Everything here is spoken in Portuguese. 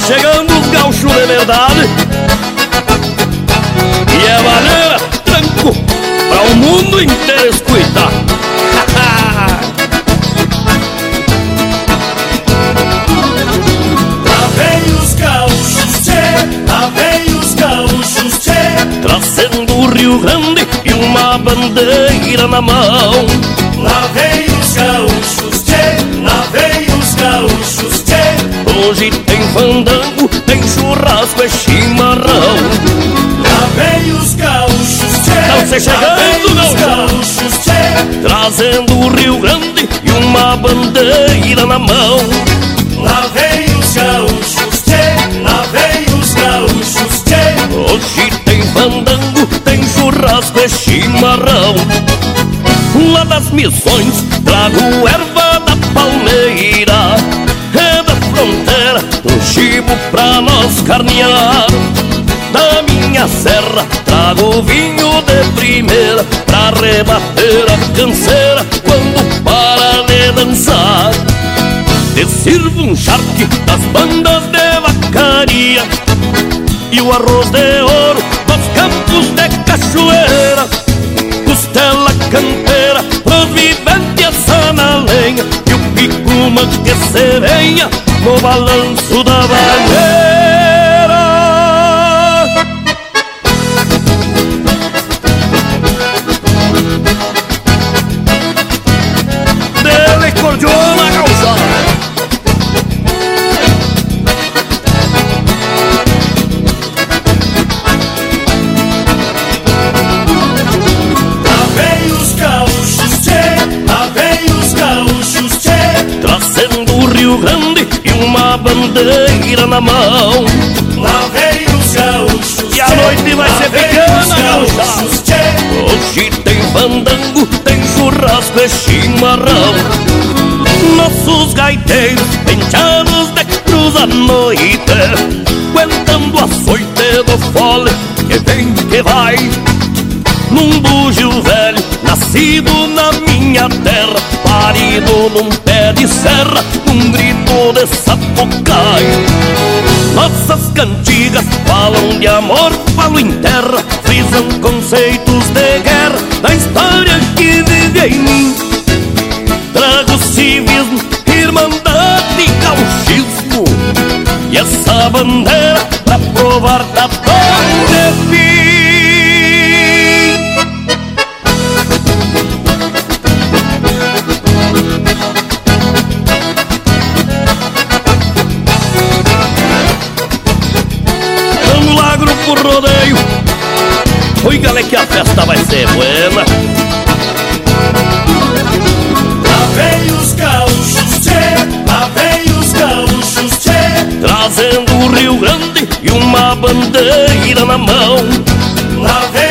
chegando os gaúchos de verdade. E é maneira, tranco, pra o mundo inteiro escutar. Lá vem os gaúchos, tchê, lá vem os gaúchos, tchê, trazendo o Rio Grande e uma bandeira na mão. lá vem os gaúchos, tchê, lá vem os gaúchos, tchê, Hoje tem fandango, tem churrasco, é chimarrão. lá vem os gaúchos, tchê, Não sei chegando, lá vem os não. gaúchos, tchê, Trazendo o Rio Grande e uma bandeira na mão. lá vem os gaúchos, tchê, lá vem os gaúchos, tchê, Hoje tem fandango, tem churrasco, é chimarrão. Lá das Missões trago erva da palmeira, é da fronteira um chibo pra nós carnear. Da minha serra trago vinho de primeira pra rebater a canseira quando para de dançar. Te sirvo um charque das bandas de vacaria e o arroz de ouro dos campos de cachoeira. Costela campeira, provivente essa na lenha e o picuma que se venha no balanço da bandeira. Dele cordiona gaúcha. lá vem os gaúchos, tchê, lá vem os gaúchos, tchê, Trazendo o Rio Grande e uma bandeira na mão. lá vem os gaúchos, E a noite vai ser pequena, gaúcha. gaúchos, tchê, Hoje tem fandango, tem churrasco e chimarrão. Nossos gaiteiros penteados de cruz à noite, aguentando a açoite do fole que vem que vai. Num bugio velho, nascido na minha terra, parido num pé de serra, num grito de sapucai. Nossas cantigas falam de amor, falam em terra, frisam conceitos de guerra, da história que vive em mim. Trago civismo, irmandade e gauchismo, e essa bandeira pra provar da onde vim. Vamos lá, grupo rodeio. Oi, galera, que a festa vai ser buena. lá vem os gaúchos, tchê, lá vem os gaúchos, tchê, Trazendo o Rio Grande e uma bandeira na mão. lá vem